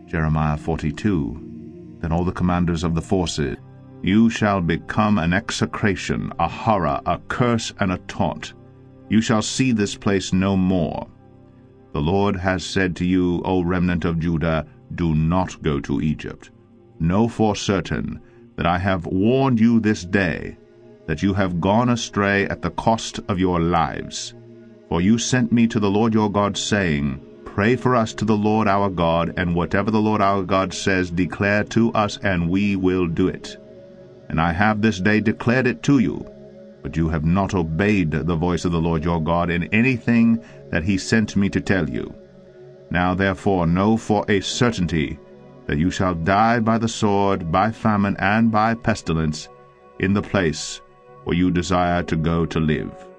Jeremiah 42. Then all the commanders of the forces, you shall become an execration, a horror, a curse, and a taunt. You shall see this place no more. The Lord has said to you, O remnant of Judah, do not go to Egypt. Know for certain that I have warned you this day, that you have gone astray at the cost of your lives. For you sent me to the Lord your God, saying, Pray for us to the Lord our God, and whatever the Lord our God says, declare to us, and we will do it. And I have this day declared it to you, but you have not obeyed the voice of the Lord your God in anything that he sent me to tell you. Now therefore know for a certainty that you shall die by the sword, by famine, and by pestilence, in the place where you desire to go to live.